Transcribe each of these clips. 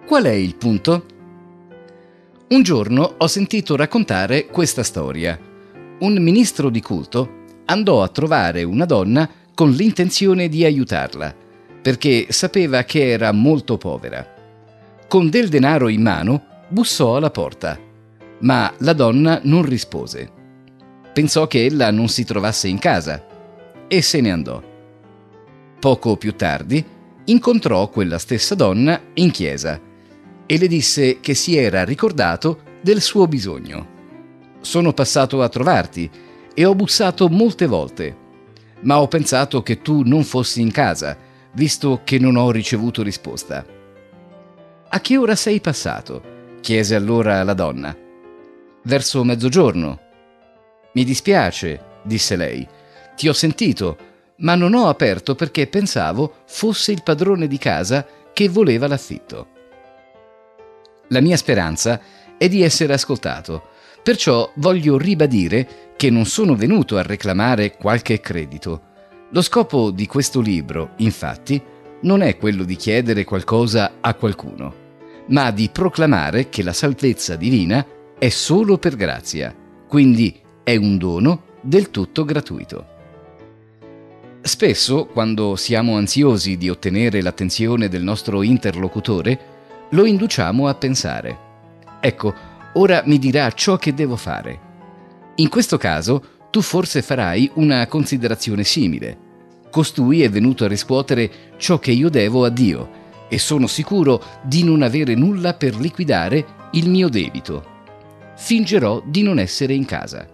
Qual è il punto? Un giorno ho sentito raccontare questa storia. Un ministro di culto andò a trovare una donna con l'intenzione di aiutarla, perché sapeva che era molto povera. Con del denaro in mano bussò alla porta, ma la donna non rispose. Pensò che ella non si trovasse in casa e se ne andò. Poco più tardi incontrò quella stessa donna in chiesa e le disse che si era ricordato del suo bisogno. «Sono passato a trovarti e ho bussato molte volte, ma ho pensato che tu non fossi in casa, visto che non ho ricevuto risposta». «A che ora sei passato?» chiese allora la donna. «Verso mezzogiorno». «Mi dispiace», disse lei, «ti ho sentito, ma non ho aperto perché pensavo fosse il padrone di casa che voleva l'affitto». La mia speranza è di essere ascoltato, perciò voglio ribadire che non sono venuto a reclamare qualche credito. Lo scopo di questo libro, infatti, non è quello di chiedere qualcosa a qualcuno, ma di proclamare che la salvezza divina è solo per grazia, quindi è un dono del tutto gratuito. Spesso, quando siamo ansiosi di ottenere l'attenzione del nostro interlocutore, lo induciamo a pensare: «Ecco, ora mi dirà ciò che devo fare». In questo caso, tu forse farai una considerazione simile. «Costui è venuto a riscuotere ciò che io devo a Dio e sono sicuro di non avere nulla per liquidare il mio debito. Fingerò di non essere in casa».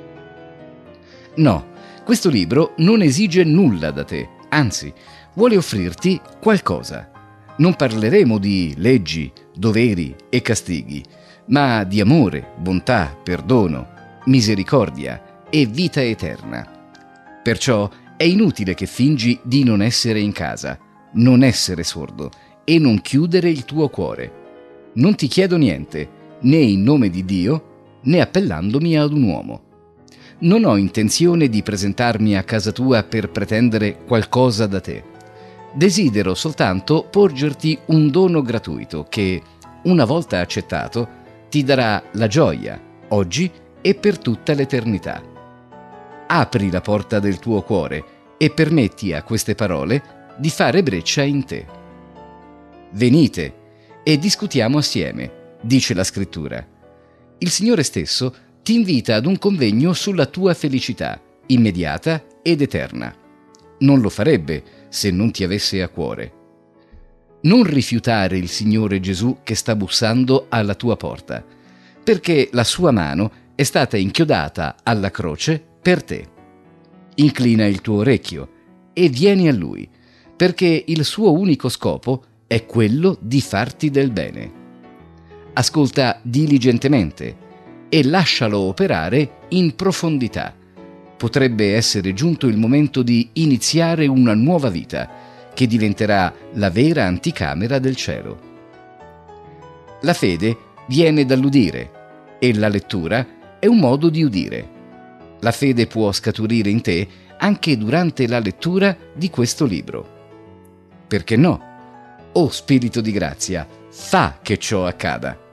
No, questo libro non esige nulla da te, anzi, vuole offrirti qualcosa. Non parleremo di leggi, doveri e castighi, ma di amore, bontà, perdono, misericordia e vita eterna. Perciò è inutile che fingi di non essere in casa, non essere sordo e non chiudere il tuo cuore. Non ti chiedo niente, né in nome di Dio, né appellandomi ad un uomo. Non ho intenzione di presentarmi a casa tua per pretendere qualcosa da te. Desidero soltanto porgerti un dono gratuito che, una volta accettato, ti darà la gioia, oggi e per tutta l'eternità. Apri la porta del tuo cuore e permetti a queste parole di fare breccia in te. «Venite e discutiamo assieme», dice la Scrittura. Il Signore stesso ti invita ad un convegno sulla tua felicità, immediata ed eterna. Non lo farebbe se non ti avesse a cuore. Non rifiutare il Signore Gesù che sta bussando alla tua porta, perché la sua mano è stata inchiodata alla croce per te. Inclina il tuo orecchio e vieni a Lui, perché il suo unico scopo è quello di farti del bene. Ascolta diligentemente e lascialo operare in profondità. Potrebbe essere giunto il momento di iniziare una nuova vita, che diventerà la vera anticamera del cielo. La fede viene dall'udire e la lettura è un modo di udire. La fede può scaturire in te anche durante la lettura di questo libro. Perché no? O Spirito di grazia, fa che ciò accada.